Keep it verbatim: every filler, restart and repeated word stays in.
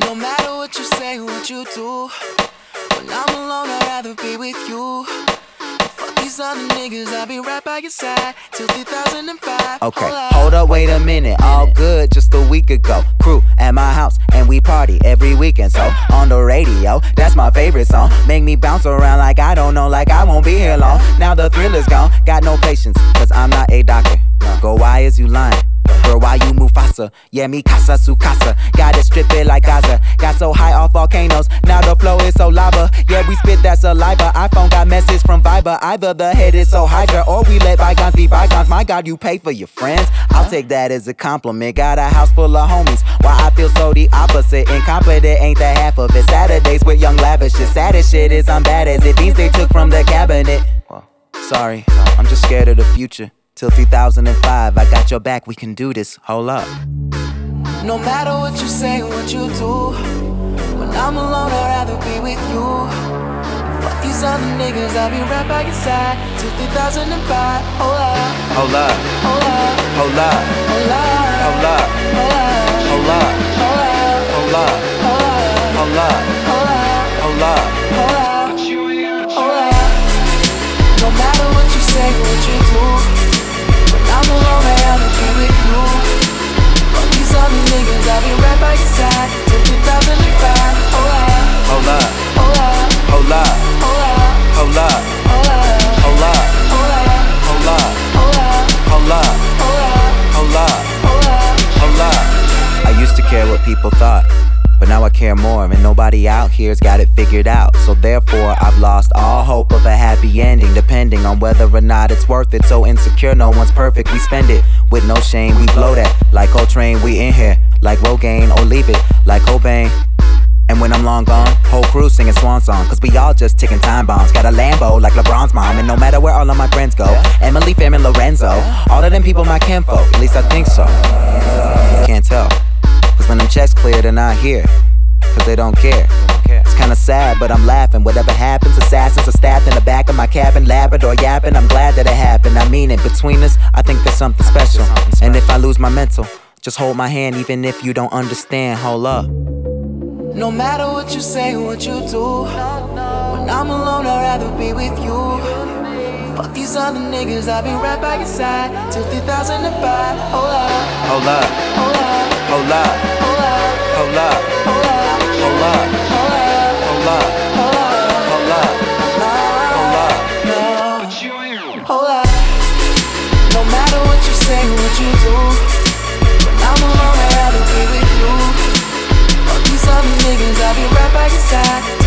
No matter what you say, what you do, when I'm alone, I'd rather be with you. Fuck these other niggas, I'll be right by your side till two thousand five. Okay, hold up, hold up, wait a minute. All good just a week ago. Crew at my house and we party every weekend. So on the radio, that's my favorite song. Make me bounce around like I don't know, like I won't be here long. Now the thrill is gone, got no patience, cause I'm not a doctor. Go, why is you lying? Girl, why you Mufasa? Yeah, me casa su casa. Gotta strip it like Gaza. Got so high off volcanoes, now the flow is so lava. Yeah, we spit that saliva. iPhone got message from Viber. Either the head is so Hydra, or we let bygones be bygones. My God, you pay for your friends. I'll take that as a compliment. Got a house full of homies. Why I feel so the opposite. Incompetent ain't the half of it. Saturdays with young lavish. The saddest shit is I'm bad as it. Things they took from the cabinet. Sorry, I'm just scared of the future. Till two thousand five, I got your back, we can do this, hold up. no matter what you say, what you do, when I'm alone, I'd rather be with you. Fuck these other niggas, I'll be right by your side till two thousand five. Hold up, Hold up, hold up, hold up, hold up, hold up, hold up, hold up, hold up, hold up, hold up, hold up, hold up, hold up, hold up. No matter what you say, what you do, when I'm alone, I'd rather be with you. Fuck these other niggas, I'll be right by your side till two thousand five. Hold up, hold up, hold up, hold up, hold up, hold up, hold up, hold up, hold up, hold up, hold up, hold up, hold up, hold up, hold up. hold up. I used to care what people thought, but now I care more, and nobody out here's got it figured out. So therefore, I've lost all hope of a happy ending, depending on whether or not it's worth it. So insecure, no one's perfect, we spend it with no shame. We blow that like Coltrane, we in here like Rogaine, or leave it like Cobain. And when I'm long gone, whole crew singing swan song, cause we all just ticking time bombs. Got a Lambo like LeBron's mom, and no matter where all of my friends go, Emily, Fam, and Lorenzo, all of them people my kinfolk, at least I think so. Can't tell, cause when them checks clear, they're not here, cause they don't care. It's kinda sad, but I'm laughing. Whatever happens, assassins are stabbed in the back of my cabin, Labrador yapping, I'm glad that it happened. I mean it, between us, I think there's something special. And if I lose my mental, just hold my hand even if you don't understand, hold up. No matter what you say, what you do, when I'm alone, I'd rather be with you. Fuck these other niggas, I'll be right by your side till two thousand five. Hold up, Hold up, hold up, hold up, hold up, hold up, hold up, hold up, hold up, hold up, hold up, hold up, hold up. hold up. No matter what you say, what you do, when I'm alone, I'd rather be with you. Fuck these other niggas, I'll be right by your side